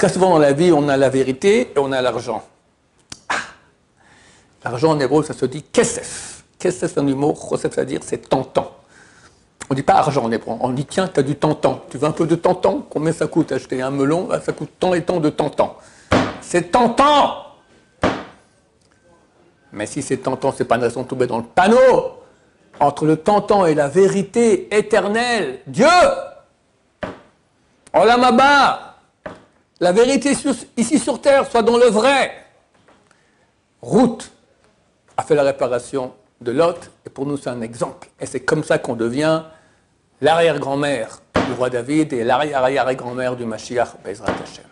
Très souvent dans la vie, on a la vérité et on a l'argent. L'argent en hébreu, ça se dit kesef. Kesef, c'est un mot, chosef, c'est-à-dire c'est tentant. On ne dit pas argent en hébreu, on dit tiens, tu as du tentant. Tu veux un peu de tentant? Combien ça coûte acheter un melon? Ça coûte tant et tant de tentant. C'est tentant! Mais si c'est tentant, c'est pas une raison de tout mettre dans le panneau. Entre le tentant et la vérité éternelle, Dieu! Olam haba! La vérité ici sur terre, soit dans le vrai. Ruth a fait la réparation de Lot, et pour nous c'est un exemple. Et c'est comme ça qu'on devient l'arrière-grand-mère du roi David et l'arrière-arrière-grand-mère du Mashiach, Bezrat Hashem.